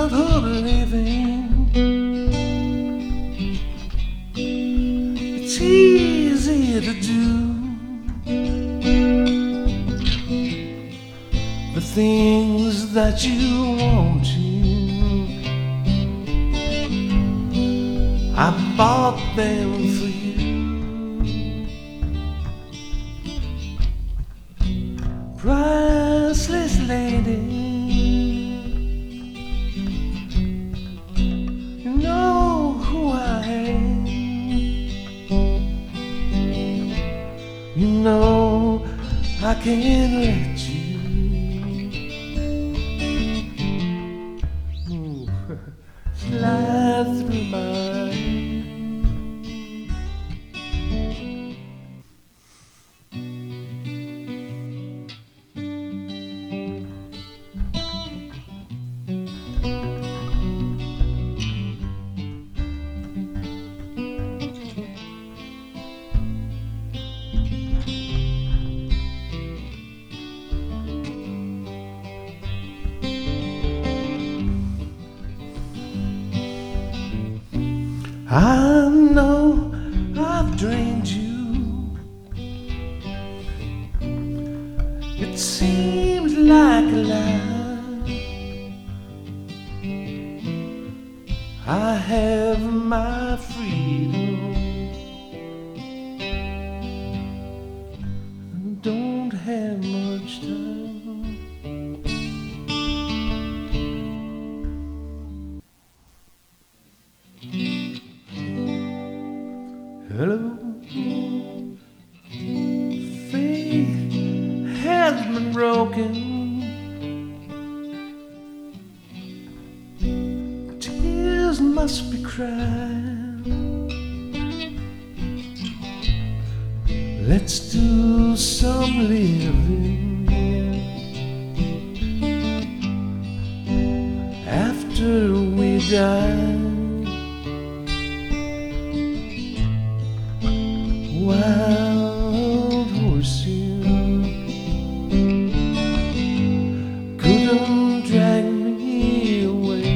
childhood living. It's easy to do the things that you want to. I bought them for you. Priceless lady, you know who I am. You know I can't let you slide through mine. I know I've drained you. It seems like a lie. I have my freedom. I don't have much time. Hello, faith has been broken. Tears must be cried. Let's do some living after we die. Wild horses couldn't drag me away.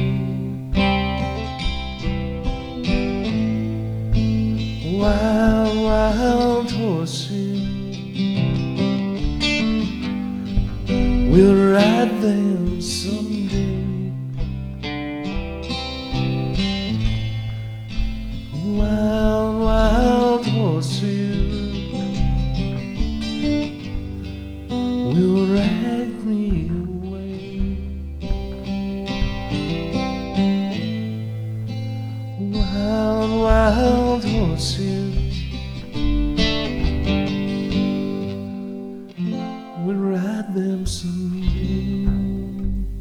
Wild horses, we'll ride them someday. Wild horses will drag me away. Wild horses will ride them someday.